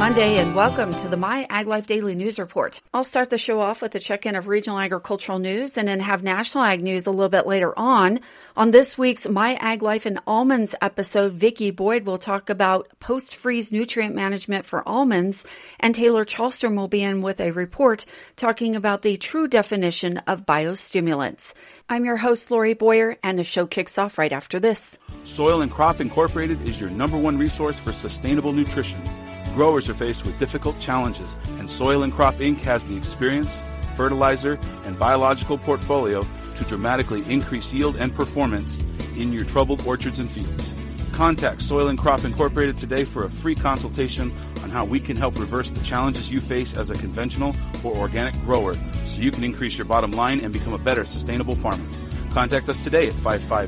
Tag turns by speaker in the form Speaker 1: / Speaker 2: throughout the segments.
Speaker 1: Monday and welcome to the My Ag Life Daily News Report. I'll start the show off with a check-in of regional agricultural news and then have national ag news a little bit later on. On this week's My Ag Life and Almonds episode, Vicki Boyd will talk about post-freeze nutrient management for almonds, and Taylor Charlstrom will be in with a report talking about the true definition of biostimulants. I'm your host, Lori Boyer, and the show kicks off right after this.
Speaker 2: Soil and Crop Incorporated is your number one resource for sustainable nutrition. Growers are faced with difficult challenges, and Soil and Crop Inc. has the experience, fertilizer, and biological portfolio to dramatically increase yield and performance in your troubled orchards and fields. Contact Soil and Crop Incorporated today for a free consultation on how we can help reverse the challenges you face as a conventional or organic grower so you can increase your bottom line and become a better sustainable farmer. Contact us today at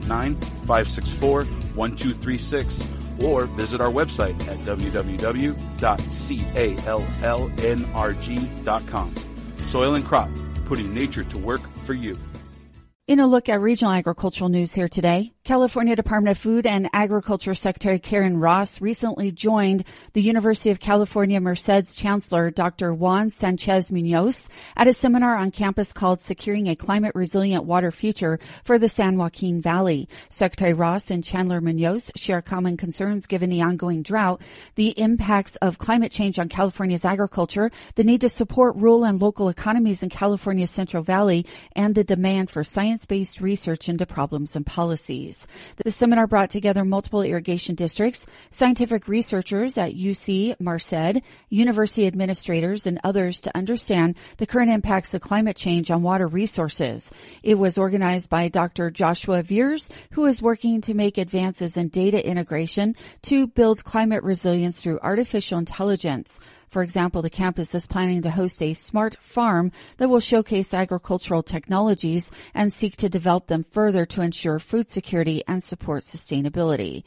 Speaker 2: 559-564-1236 or visit our website at www.callnrg.com. Soil and Crop, putting nature to work for you.
Speaker 1: In a look at regional agricultural news here today, California Department of Food and Agriculture Secretary Karen Ross recently joined the University of California Merced's Chancellor Dr. Juan Sanchez Munoz at a seminar on campus called Securing a Climate Resilient Water Future for the San Joaquin Valley. Secretary Ross and Chancellor Munoz share common concerns given the ongoing drought, the impacts of climate change on California's agriculture, the need to support rural and local economies in California's Central Valley, and the demand for science-based research into problems and policies. The seminar brought together multiple irrigation districts, scientific researchers at UC Merced, university administrators, and others to understand the current impacts of climate change on water resources. It was organized by Dr. Joshua Veers, who is working to make advances in data integration to build climate resilience through artificial intelligence. For example, the campus is planning to host a smart farm that will showcase agricultural technologies and seek to develop them further to ensure food security and support sustainability.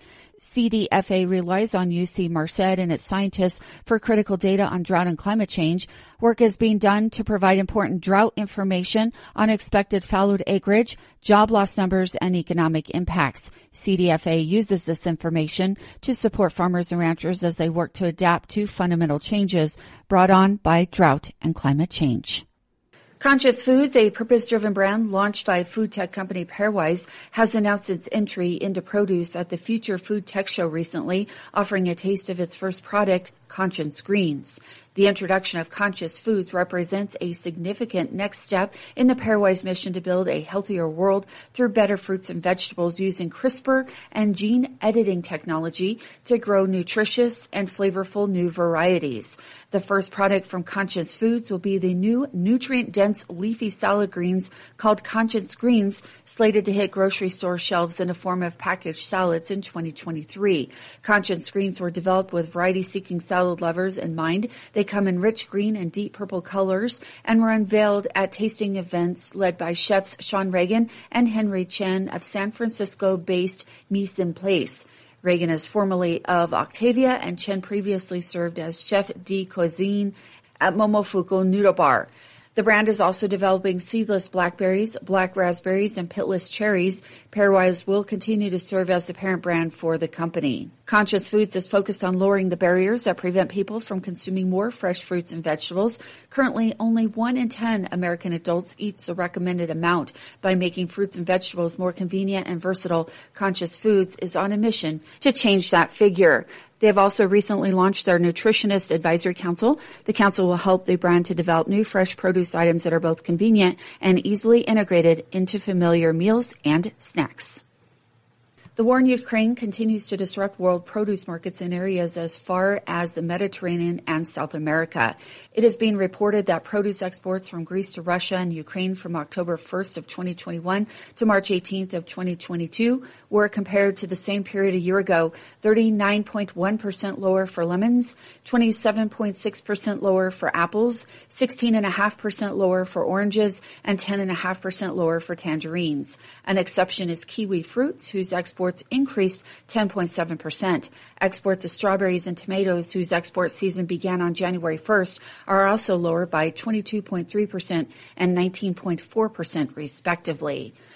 Speaker 1: CDFA relies on UC Merced and its scientists for critical data on drought and climate change. Work is being done to provide important drought information on expected fallowed acreage, job loss numbers, and economic impacts. CDFA uses this information to support farmers and ranchers as they work to adapt to fundamental changes brought on by drought and climate change. Conscious Foods, a purpose-driven brand launched by food tech company Pairwise, has announced its entry into produce at the Future Food Tech Show recently, offering a taste of its first product, Conscious Greens. The introduction of Conscious Foods represents a significant next step in the Pairwise mission to build a healthier world through better fruits and vegetables using CRISPR and gene editing technology to grow nutritious and flavorful new varieties. The first product from Conscious Foods will be the new nutrient-dense leafy salad greens called Conscious Greens, slated to hit grocery store shelves in the form of packaged salads in 2023. Conscious Greens were developed with variety-seeking salad lovers in mind. They come in rich green and deep purple colors and were unveiled at tasting events led by chefs Sean Reagan and Henry Chen of San Francisco-based Mise en Place. Reagan is formerly of Octavia, and Chen previously served as chef de cuisine at Momofuku Noodle Bar. The brand is also developing seedless blackberries, black raspberries, and pitless cherries. Pairwise will continue to serve as the parent brand for the company. Conscious Foods is focused on lowering the barriers that prevent people from consuming more fresh fruits and vegetables. Currently, only 1 in 10 American adults eats the recommended amount. By making fruits and vegetables more convenient and versatile, Conscious Foods is on a mission to change that figure. They have also recently launched their Nutritionist Advisory Council. The council will help the brand to develop new fresh produce items that are both convenient and easily integrated into familiar meals and snacks. The war in Ukraine continues to disrupt world produce markets in areas as far as the Mediterranean and South America. It is being reported that produce exports from Greece to Russia and Ukraine from October 1st of 2021 to March 18th of 2022 were, compared to the same period a year ago, 39.1% lower for lemons, 27.6% lower for apples, 16.5% lower for oranges, and 10.5% lower for tangerines. An exception is kiwi fruits, whose exports increased 10.7%. Exports of strawberries and tomatoes, whose export season began on January 1st, are also lower by 22.3% and 19.4% respectively.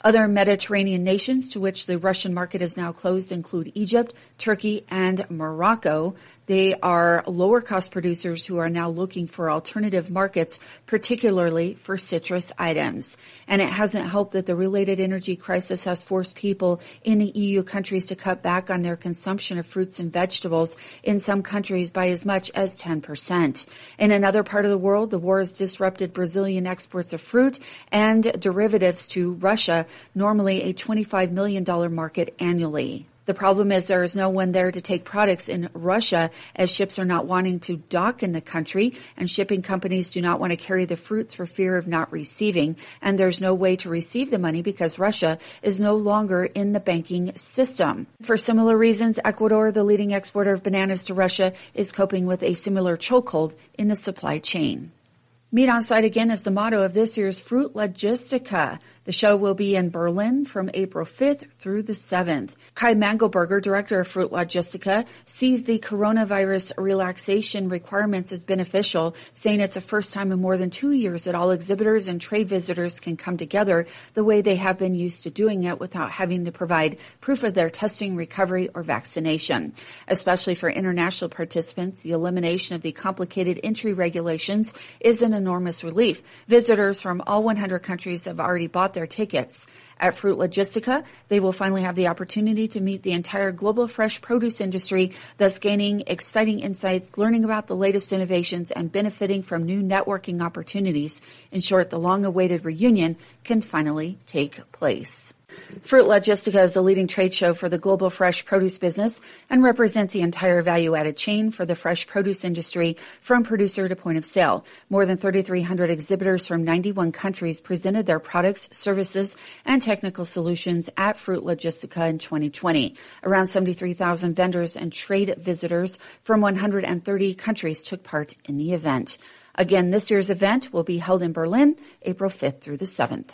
Speaker 1: Other Mediterranean nations to which the Russian market is now closed include Egypt, Turkey, and Morocco. They are lower-cost producers who are now looking for alternative markets, particularly for citrus items. And it hasn't helped that the related energy crisis has forced people in the EU countries to cut back on their consumption of fruits and vegetables, in some countries by as much as 10%. In another part of the world, the war has disrupted Brazilian exports of fruit and derivatives to Russia, normally a $25 million market annually. The problem is there is no one there to take products in Russia, as ships are not wanting to dock in the country, and shipping companies do not want to carry the fruits for fear of not receiving. And there's no way to receive the money because Russia is no longer in the banking system. For similar reasons, Ecuador, the leading exporter of bananas to Russia, is coping with a similar chokehold in the supply chain. Meet on site again is the motto of this year's Fruit Logistica. The show will be in Berlin from April 5th through the 7th. Kai Mangelberger, director of Fruit Logistica, sees the coronavirus relaxation requirements as beneficial, saying it's the first time in more than 2 years that all exhibitors and trade visitors can come together the way they have been used to doing it without having to provide proof of their testing, recovery, or vaccination. Especially for international participants, the elimination of the complicated entry regulations is an enormous relief. Visitors from all 100 countries have already bought their tickets. At Fruit Logistica, they will finally have the opportunity to meet the entire global fresh produce industry, thus gaining exciting insights, learning about the latest innovations, and benefiting from new networking opportunities. In short, the long-awaited reunion can finally take place. Fruit Logistica is the leading trade show for the global fresh produce business and represents the entire value-added chain for the fresh produce industry from producer to point of sale. More than 3,300 exhibitors from 91 countries presented their products, services, and technical solutions at Fruit Logistica in 2020. Around 73,000 vendors and trade visitors from 130 countries took part in the event. Again, this year's event will be held in Berlin, April 5th through the 7th.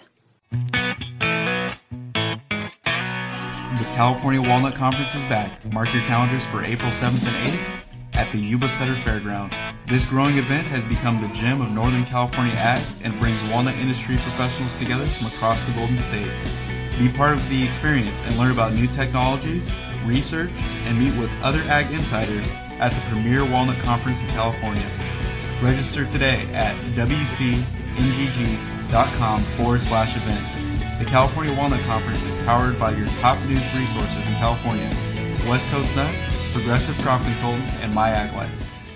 Speaker 3: The California Walnut Conference is back. Mark your calendars for April 7th and 8th at the Yuba Sutter Fairgrounds. This growing event has become the gem of Northern California ag and brings walnut industry professionals together from across the Golden State. Be part of the experience and learn about new technologies, research, and meet with other ag insiders at the premier walnut conference in California. Register today at wcngg.com/events. The California Walnut Conference is powered by your top news resources in California: West Coast Nut, Progressive Crop Consultant, and My Ag Life.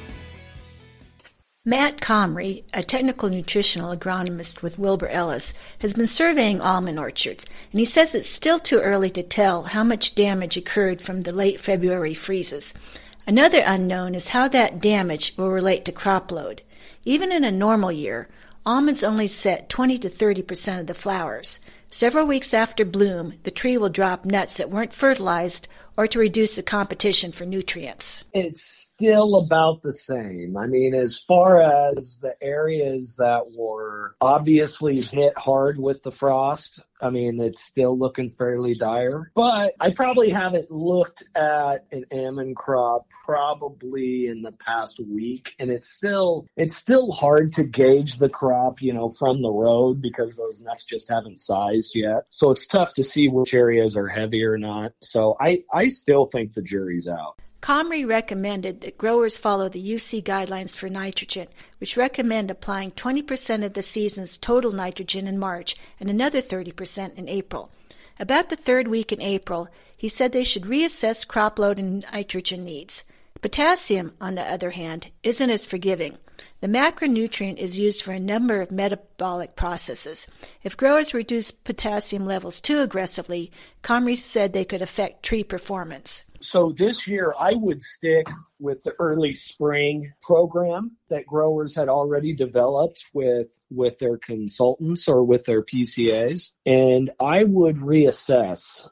Speaker 4: Matt Comrie, a technical nutritional agronomist with Wilbur Ellis, has been surveying almond orchards, and he says it's still too early to tell how much damage occurred from the late February freezes. Another unknown is how that damage will relate to crop load. Even in a normal year, almonds only set 20 to 30% of the flowers. Several weeks after bloom, the tree will drop nuts that weren't fertilized or to reduce the competition for nutrients.
Speaker 5: It's still about the same. I mean, as far as the areas that were obviously hit hard with the frost, I mean, it's still looking fairly dire. But I probably haven't looked at an almond crop probably in the past week. And it's still hard to gauge the crop, you know, from the road because those nuts just haven't sized yet. So it's tough to see which areas are heavy or not. So I still think the jury's out.
Speaker 4: Comrie recommended that growers follow the UC guidelines for nitrogen, which recommend applying 20% of the season's total nitrogen in March and another 30% in April. About the third week in April, he said they should reassess crop load and nitrogen needs. Potassium, on the other hand, isn't as forgiving. The macronutrient is used for a number of metabolic processes. If growers reduce potassium levels too aggressively, Comrie said they could affect tree performance.
Speaker 5: So this year, I would stick with the early spring program that growers had already developed with their consultants or with their PCAs. And I would reassess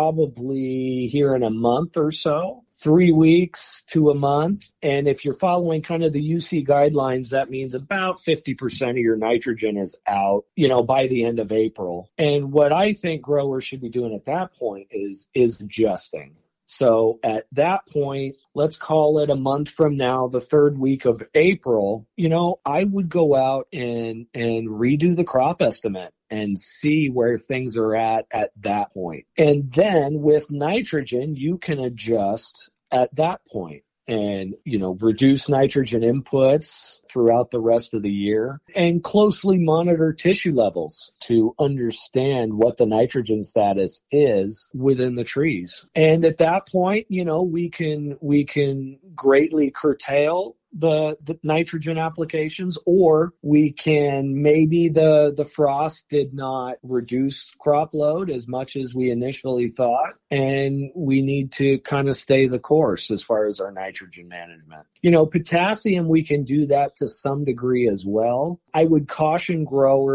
Speaker 5: probably here in a month or so, 3 weeks to a month. And if you're following kind of the UC guidelines, that means about 50% of your nitrogen is out, you know, by the end of April. And what I think growers should be doing at that point is adjusting. So at that point, let's call it a month from now, the third week of April, you know, I would go out and redo the crop estimate and see where things are at that point. And then with nitrogen, you can adjust at that point and, reduce nitrogen inputs throughout the rest of the year and closely monitor tissue levels to understand what the nitrogen status is within the trees. And at that point, we can greatly curtail the nitrogen applications, or we can, maybe the frost did not reduce crop load as much as we initially thought, and we need to kind of stay the course as far as our nitrogen management. Potassium, we can do that to some degree as well. I would caution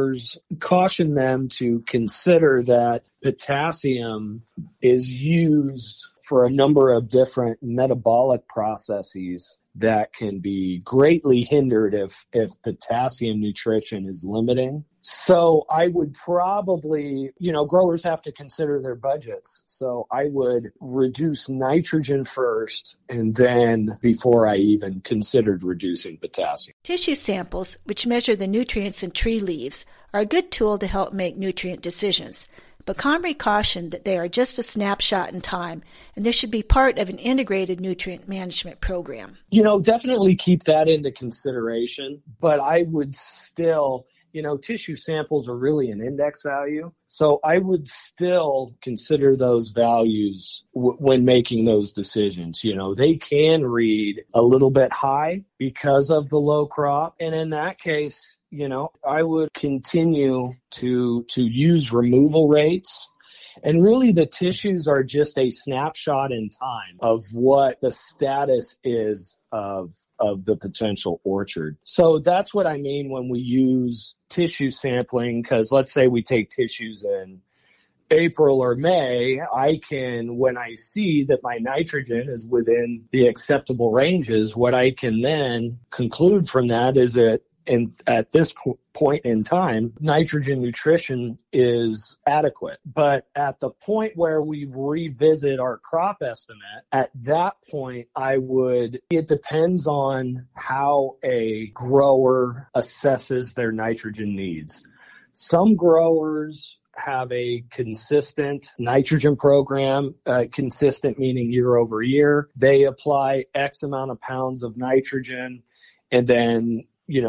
Speaker 5: them to consider that potassium is used for a number of different metabolic processes that can be greatly hindered if potassium nutrition is limiting. So I would probably, growers have to consider their budgets. So I would reduce nitrogen first, and then before I even considered reducing potassium.
Speaker 4: Tissue samples, which measure the nutrients in tree leaves, are a good tool to help make nutrient decisions. But Comrie cautioned that they are just a snapshot in time, and they should be part of an integrated nutrient management program.
Speaker 5: Definitely keep that into consideration, but I would still, tissue samples are really an index value. So I would still consider those values when making those decisions. They can read a little bit high because of the low crop. And in that case, I would continue to use removal rates. And really the tissues are just a snapshot in time of what the status is of the potential orchard. So that's what I mean when we use tissue sampling, because let's say we take tissues in April or May, I can, when I see that my nitrogen is within the acceptable ranges, what I can then conclude from that is that at this point in time, nitrogen nutrition is adequate. But at the point where we revisit our crop estimate, at that point, it depends on how a grower assesses their nitrogen needs. Some growers have a consistent nitrogen program, consistent meaning year over year. They apply X amount of pounds of nitrogen and then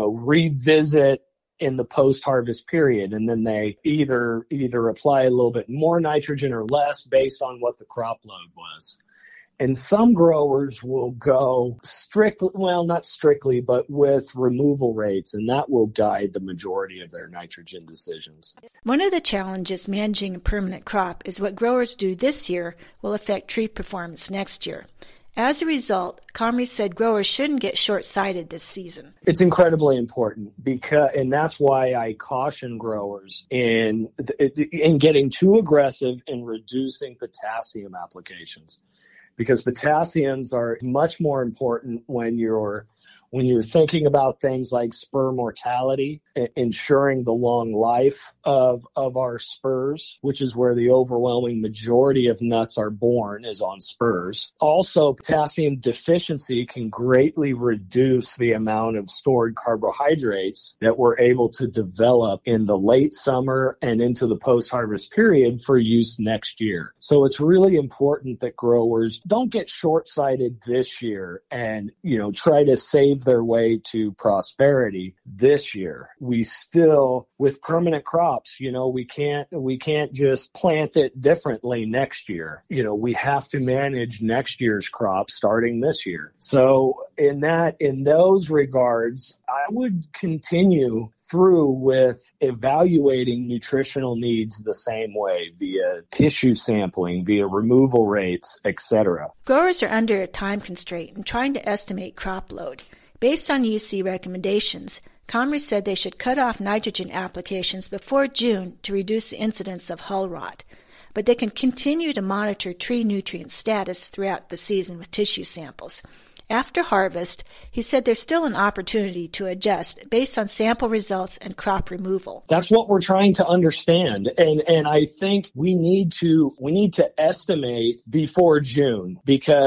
Speaker 5: revisit in the post-harvest period. And then they either apply a little bit more nitrogen or less based on what the crop load was. And some growers will go strictly, well, not strictly, but with removal rates, and that will guide the majority of their nitrogen decisions.
Speaker 4: One of the challenges managing a permanent crop is what growers do this year will affect tree performance next year. As a result, Comrie said growers shouldn't get short-sighted this season.
Speaker 5: It's incredibly important and that's why I caution growers in getting too aggressive in reducing potassium applications, because potassiums are much more important when you're thinking about things like spur mortality, ensuring the long life of our spurs, which is where the overwhelming majority of nuts are born, is on spurs. Also, potassium deficiency can greatly reduce the amount of stored carbohydrates that we're able to develop in the late summer and into the post-harvest period for use next year. So it's really important that growers don't get short-sighted this year and, try to save their way to prosperity this year. We still, with permanent crops, we can't just plant it differently next year. We have to manage next year's crop starting this year. So in those regards, I would continue through with evaluating nutritional needs the same way via tissue sampling, via removal rates, etc.
Speaker 4: Growers are under a time constraint in trying to estimate crop load. Based on UC recommendations, Comrie said they should cut off nitrogen applications before June to reduce the incidence of hull rot, but they can continue to monitor tree nutrient status throughout the season with tissue samples. After harvest, he said there's still an opportunity to adjust based on sample results and crop removal.
Speaker 5: That's what we're trying to understand. And I think we need to estimate before June, because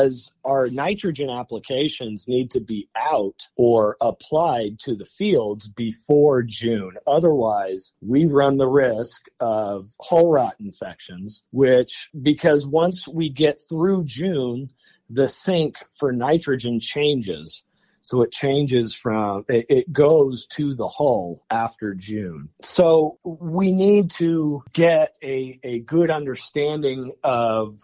Speaker 5: our nitrogen applications need to be out or applied to the fields before June. Otherwise, we run the risk of hull rot infections, because once we get through June, the sink for nitrogen changes. So it changes it goes to the hull after June. So we need to get a good understanding of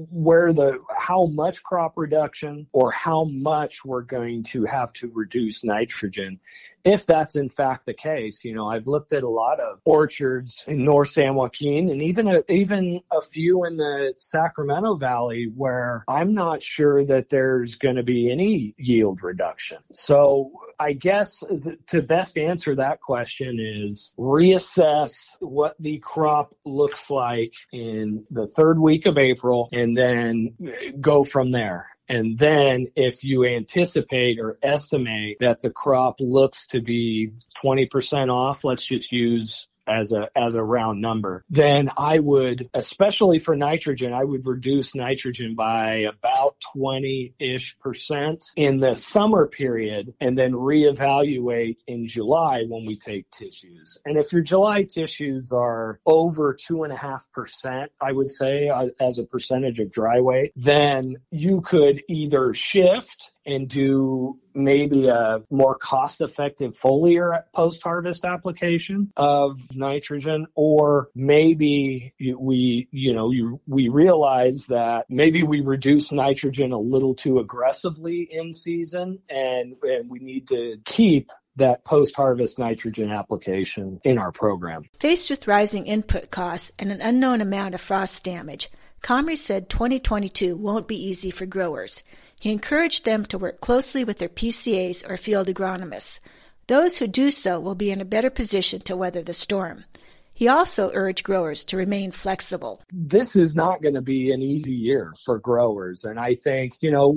Speaker 5: how much crop reduction or how much we're going to have to reduce nitrogen. If that's in fact the case, I've looked at a lot of orchards in North San Joaquin and even a few in the Sacramento Valley where I'm not sure that there's going to be any yield reduction. So I guess to best answer that question is reassess what the crop looks like in the third week of April and then go from there. And then if you anticipate or estimate that the crop looks to be 20% off, let's just use as a round number, then I would, especially for nitrogen, I would reduce nitrogen by about 20-ish% in the summer period and then reevaluate in July when we take tissues. And if your July tissues are over 2.5%, I would say as a percentage of dry weight, then you could either shift and do maybe a more cost-effective foliar post-harvest application of nitrogen, or maybe we realize that maybe we reduce nitrogen a little too aggressively in season, and we need to keep that post-harvest nitrogen application in our program.
Speaker 4: Faced with rising input costs and an unknown amount of frost damage, Comrie said 2022 won't be easy for growers. He encouraged them to work closely with their PCAs or field agronomists. Those who do so will be in a better position to weather the storm. He also urged growers to remain flexible.
Speaker 5: This is not going to be an easy year for growers. And I think,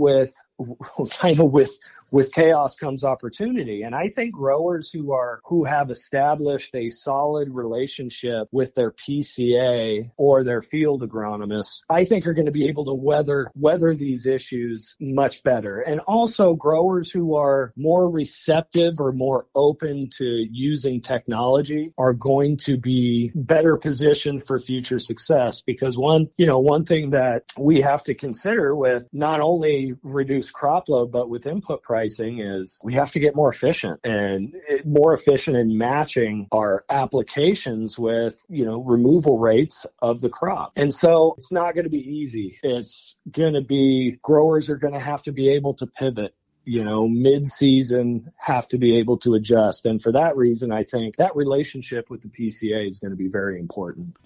Speaker 5: with chaos comes opportunity. And I think growers who have established a solid relationship with their PCA or their field agronomists, I think are going to be able to weather these issues much better. And also growers who are more receptive or more open to using technology are going to be better positioned for future success, because one thing that we have to consider with not only reduced crop load, but with input pricing is we have to get more efficient in matching our applications with, removal rates of the crop. And so it's not going to be easy. Growers are going to have to be able to pivot. Mid-season have to be able to adjust. And for that reason, I think that relationship with the PCA is going to be very important.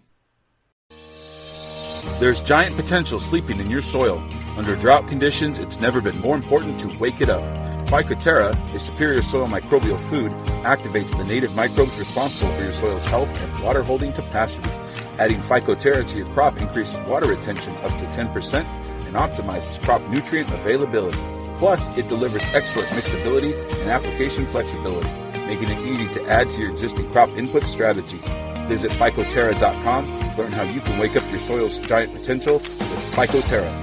Speaker 2: There's giant potential sleeping in your soil. Under drought conditions, it's never been more important to wake it up. Phycoterra, a superior soil microbial food, activates the native microbes responsible for your soil's health and water-holding capacity. Adding Phycoterra to your crop increases water retention up to 10% and optimizes crop nutrient availability. Plus, it delivers excellent mixability and application flexibility, making it easy to add to your existing crop input strategy. Visit Phycoterra.com to learn how you can wake up your soil's giant potential with Phycoterra.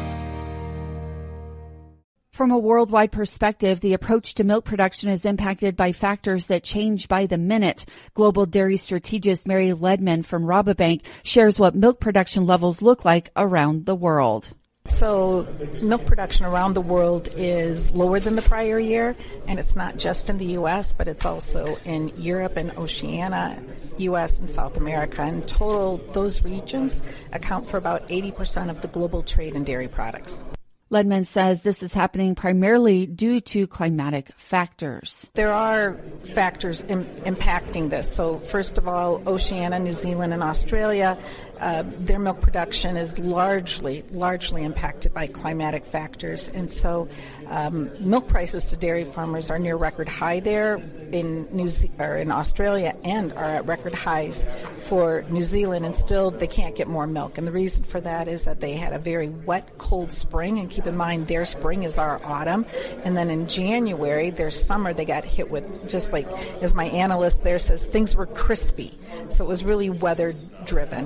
Speaker 1: From a worldwide perspective, the approach to milk production is impacted by factors that change by the minute. Global dairy strategist Mary Ledman from Rabobank shares what milk production levels look like around the world.
Speaker 6: So milk production around the world is lower than the prior year, and it's not just in the U.S., but it's also in Europe and Oceania, U.S. and South America. In total, those regions account for about 80% of the global trade in dairy products.
Speaker 1: Ledman says this is happening primarily due to climatic factors.
Speaker 6: There are factors impacting this. So first of all, Oceania, New Zealand, and Australia, their milk production is largely impacted by climatic factors. And so milk prices to dairy farmers are near record high there in Australia, and are at record highs for New Zealand, and still they can't get more milk. And the reason for that is that they had a very wet, cold spring, and keep in mind their spring is our autumn. And then in January, their summer, they got hit with, just like as my analyst there says, things were crispy. So it was really weather driven.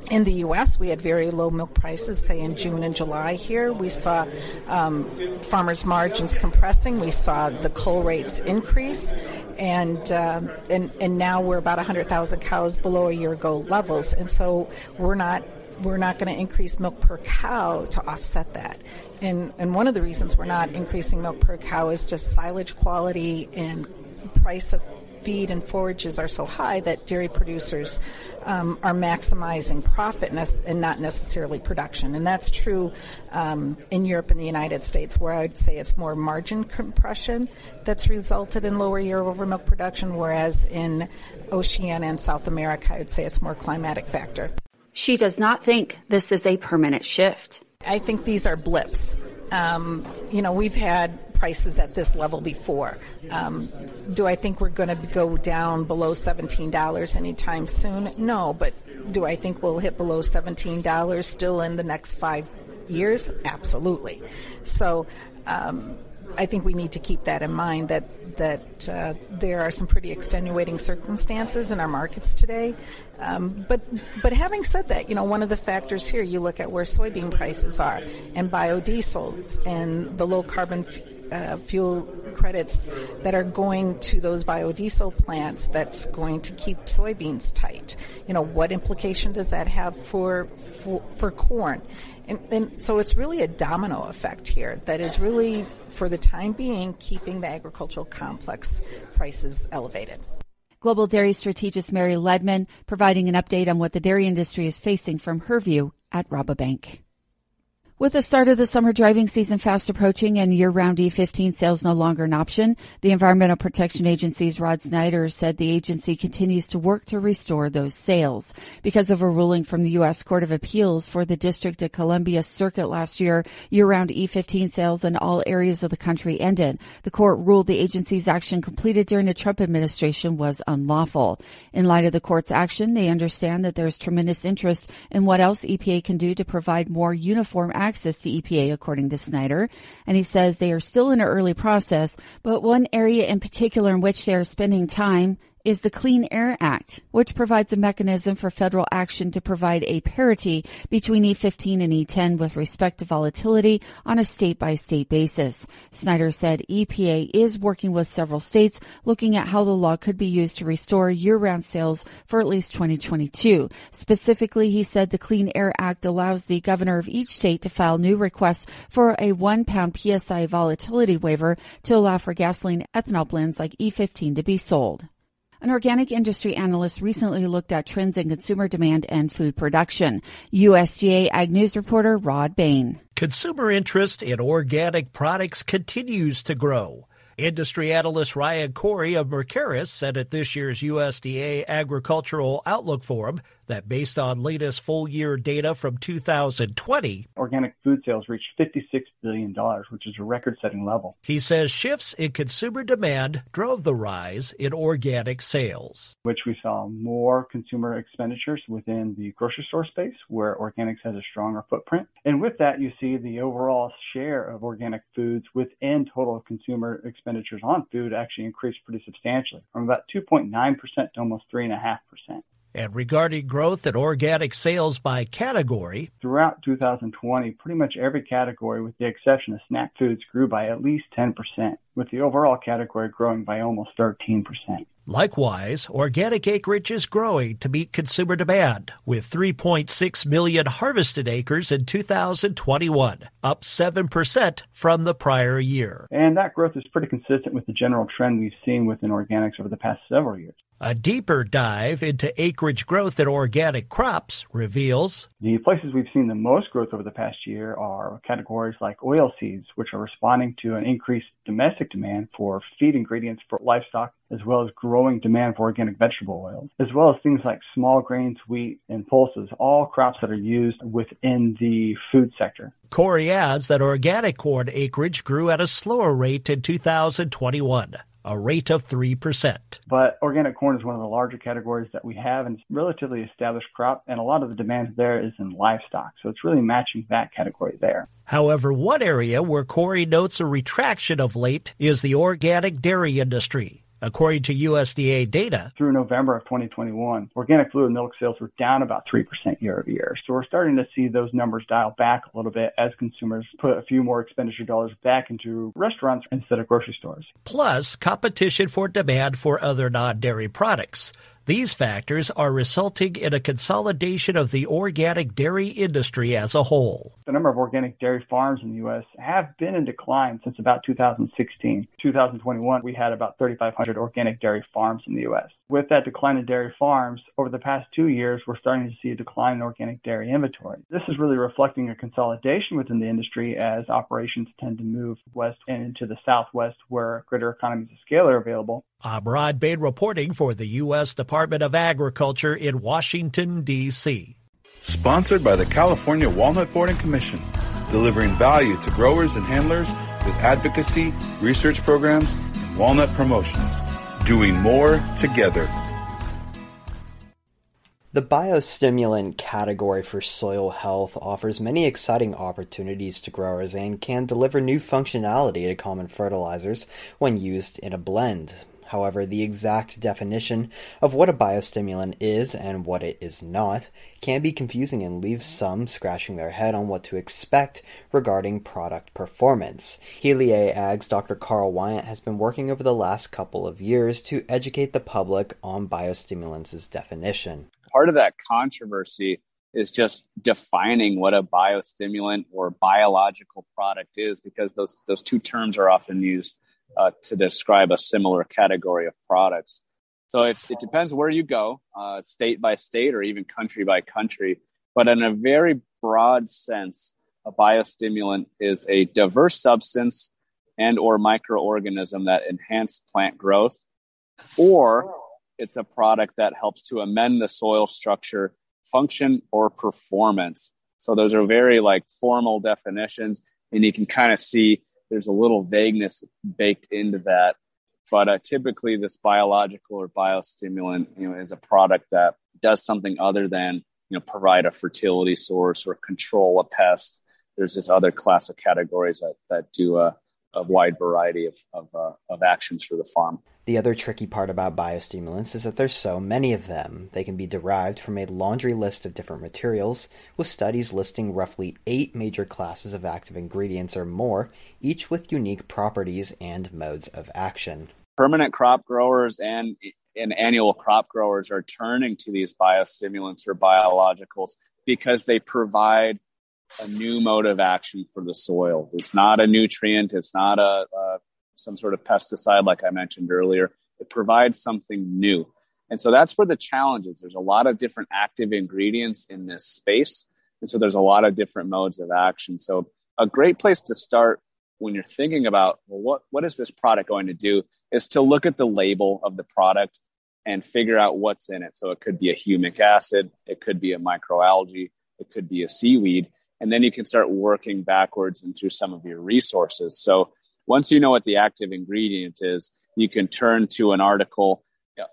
Speaker 6: In the U.S., we had very low milk prices, say in June and July here. We saw farmers' margins compressing. We saw the cull rates increase. And now we're about 100,000 cows below a year ago levels. And so we're not going to increase milk per cow to offset that. And one of the reasons we're not increasing milk per cow is just silage quality and price of feed and forages are so high that dairy producers are maximizing profit and not necessarily production. And that's true in Europe and the United States, where I'd say it's more margin compression that's resulted in lower year-over milk production, whereas in Oceania and South America, I'd say it's more climatic factor.
Speaker 1: She does not think this is a permanent shift.
Speaker 6: I think these are blips. We've had prices at this level before. Do I think we're going to go down below $17 anytime soon? No, but do I think we'll hit below $17 still in the next 5 years? Absolutely. So I think we need to keep that in mind, that there are some pretty extenuating circumstances in our markets today. But having said that, one of the factors here, you look at where soybean prices are and biodiesels and the low carbon fuel credits that are going to those biodiesel plants that's going to keep soybeans tight. What implication does that have for corn? And so it's really a domino effect here that is really, for the time being, keeping the agricultural complex prices elevated.
Speaker 1: Global dairy strategist Mary Ledman providing an update on what the dairy industry is facing from her view at Rabobank. With the start of the summer driving season fast approaching and year-round E15 sales no longer an option, the Environmental Protection Agency's Rod Snyder said the agency continues to work to restore those sales. Because of a ruling from the U.S. Court of Appeals for the District of Columbia Circuit last year, year-round E15 sales in all areas of the country ended. The court ruled the agency's action completed during the Trump administration was unlawful. In light of the court's action, they understand that there's tremendous interest in what else EPA can do to provide more uniform access to EPA, according to Snyder. And he says they are still in an early process, but one area in particular in which they are spending time is the Clean Air Act, which provides a mechanism for federal action to provide a parity between E15 and E10 with respect to volatility on a state-by-state basis. Snyder said EPA is working with several states looking at how the law could be used to restore year-round sales for at least 2022. Specifically, he said the Clean Air Act allows the governor of each state to file new requests for a 1 pound PSI volatility waiver to allow for gasoline ethanol blends like E15 to be sold. An organic industry analyst recently looked at trends in consumer demand and food production. USDA Ag News reporter Rod Bain.
Speaker 7: Consumer interest in organic products continues to grow. Industry analyst Ryan Corey of Mercaris said at this year's USDA Agricultural Outlook Forum that based on latest full-year data from 2020,
Speaker 8: organic food sales reached $56 billion, which is a record-setting level.
Speaker 7: He says shifts in consumer demand drove the rise in organic sales,
Speaker 8: which we saw more consumer expenditures within the grocery store space, where organics has a stronger footprint. And with that, you see the overall share of organic foods within total consumer expenditures on food actually increased pretty substantially, from about 2.9% to almost 3.5%.
Speaker 7: And regarding growth in organic sales by category,
Speaker 8: throughout 2020, pretty much every category, with the exception of snack foods, grew by at least 10%, with the overall category growing by almost 13%.
Speaker 7: Likewise, organic acreage is growing to meet consumer demand, with 3.6 million harvested acres in 2021, up 7% from the prior year.
Speaker 8: And that growth is pretty consistent with the general trend we've seen within organics over the past several years.
Speaker 7: A deeper dive into acreage growth in organic crops reveals
Speaker 8: the places we've seen the most growth over the past year are categories like oilseeds, which are responding to an increased domestic demand for feed ingredients for livestock, as well as growing demand for organic vegetable oils, as well as things like small grains, wheat, and pulses, all crops that are used within the food sector.
Speaker 7: Corey adds that organic corn acreage grew at a slower rate in 2021. A rate of 3%.
Speaker 8: But organic corn is one of the larger categories that we have, and it's a relatively established crop, and a lot of the demand there is in livestock, so it's really matching that category there.
Speaker 7: However, one area where Corey notes a retraction of late is the organic dairy industry. According to USDA data,
Speaker 8: through November of 2021, organic fluid milk sales were down about 3% year over year. So we're starting to see those numbers dial back a little bit as consumers put a few more expenditure dollars back into restaurants instead of grocery stores.
Speaker 7: Plus, competition for demand for other non-dairy products. These factors are resulting in a consolidation of the organic dairy industry as a whole.
Speaker 8: The number of organic dairy farms in the U.S. have been in decline since about 2016. 2021, we had about 3,500 organic dairy farms in the U.S. With that decline in dairy farms, over the past 2 years, we're starting to see a decline in organic dairy inventory. This is really reflecting a consolidation within the industry as operations tend to move west and into the southwest where greater economies of scale are available.
Speaker 7: I'm Rod Bain reporting for the U.S. Department of Agriculture in Washington, D.C.
Speaker 2: Sponsored by the California Walnut Board and Commission, delivering value to growers and handlers with advocacy, research programs, and walnut promotions. Doing more together.
Speaker 9: The biostimulant category for soil health offers many exciting opportunities to growers and can deliver new functionality to common fertilizers when used in a blend. However, the exact definition of what a biostimulant is and what it is not can be confusing and leaves some scratching their head on what to expect regarding product performance. Helia Ag's Dr. Carl Wyant has been working over the last couple of years to educate the public on biostimulants' definition.
Speaker 10: Part of that controversy is just defining what a biostimulant or biological product is, because those two terms are often used to describe a similar category of products. So it depends where you go, state by state or even country by country. But in a very broad sense, a biostimulant is a diverse substance and or microorganism that enhance plant growth, or it's a product that helps to amend the soil structure, function, or performance. So those are very formal definitions, and you can kind of see there's a little vagueness baked into that. But typically this biological or biostimulant, is a product that does something other than, provide a fertility source or control a pest. There's this other class of categories that do a wide variety of actions for the farm.
Speaker 9: The other tricky part about biostimulants is that there's so many of them. They can be derived from a laundry list of different materials, with studies listing roughly 8 major classes of active ingredients or more, each with unique properties and modes of action.
Speaker 10: Permanent crop growers and annual crop growers are turning to these biostimulants or biologicals because they provide a new mode of action for the soil. It's not a nutrient. It's not some sort of pesticide like I mentioned earlier. It provides something new. And so that's where the challenge is. There's a lot of different active ingredients in this space. And so there's a lot of different modes of action. So a great place to start when you're thinking about, well, what is this product going to do, is to look at the label of the product and figure out what's in it. So it could be a humic acid. It could be a microalgae. It could be a seaweed. And then you can start working backwards and through some of your resources. So once you know what the active ingredient is, you can turn to an article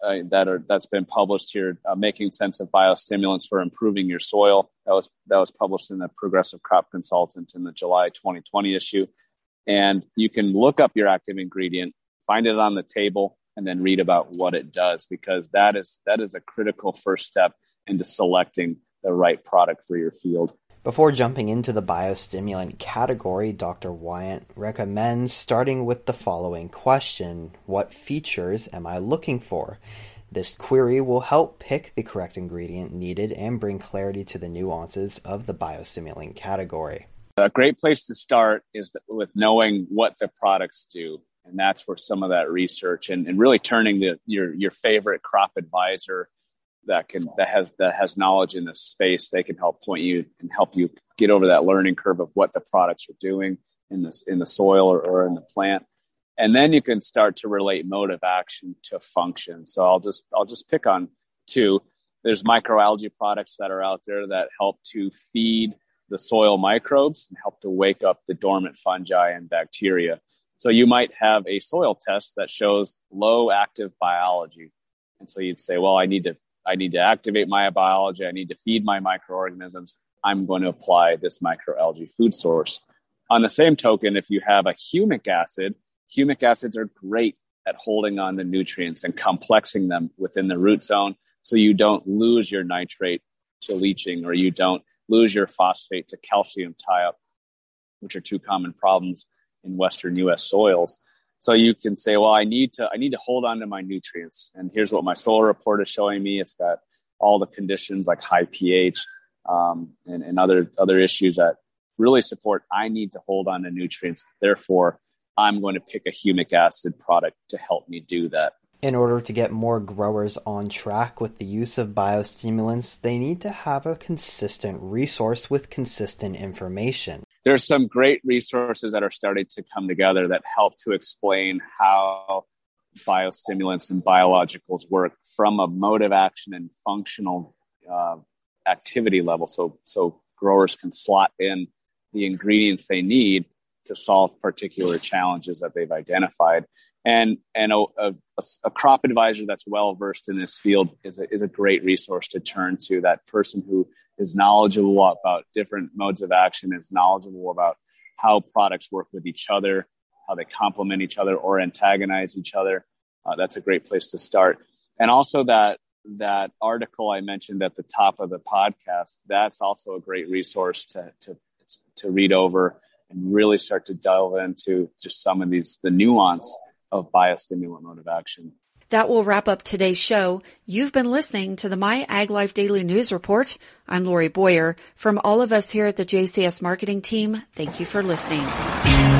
Speaker 10: that's been published here, Making Sense of Biostimulants for Improving Your Soil. That was published in the Progressive Crop Consultant in the July 2020 issue. And you can look up your active ingredient, find it on the table, and then read about what it does, because that is a critical first step into selecting the right product for your field.
Speaker 9: Before jumping into the biostimulant category, Dr. Wyant recommends starting with the following question: what features am I looking for? This query will help pick the correct ingredient needed and bring clarity to the nuances of the biostimulant category.
Speaker 10: A great place to start is with knowing what the products do. And that's where some of that research and really turning your favorite crop advisor that has knowledge in this space. They can help point you and help you get over that learning curve of what the products are doing in the soil or in the plant. And then you can start to relate mode of action to function. So I'll just pick on 2. There's microalgae products that are out there that help to feed the soil microbes and help to wake up the dormant fungi and bacteria. So you might have a soil test that shows low active biology. And so you'd say, well, I need to activate my biology. I need to feed my microorganisms. I'm going to apply this microalgae food source. On the same token, if you have a humic acid, humic acids are great at holding on to nutrients and complexing them within the root zone so you don't lose your nitrate to leaching, or you don't lose your phosphate to calcium tie-up, which are two common problems in Western U.S. soils. So you can say, well, I need to hold on to my nutrients. And here's what my soil report is showing me. It's got all the conditions like high pH and other issues that really support I need to hold on to nutrients. Therefore, I'm going to pick a humic acid product to help me do that.
Speaker 9: In order to get more growers on track with the use of biostimulants, they need to have a consistent resource with consistent information.
Speaker 10: There's some great resources that are starting to come together that help to explain how biostimulants and biologicals work from a mode of action and functional activity level. So growers can slot in the ingredients they need to solve particular challenges that they've identified. And a crop advisor that's well versed in this field is a great resource to turn to. That person who is knowledgeable about different modes of action, is knowledgeable about how products work with each other, how they complement each other or antagonize each other. That's a great place to start. And also that article I mentioned at the top of the podcast, that's also a great resource to read over and really start to delve into just some of the nuance of biostimulant mode of action.
Speaker 1: That will wrap up today's show. You've been listening to the My Ag Life Daily News Report. I'm Lori Boyer. From all of us here at the JCS Marketing Team, thank you for listening.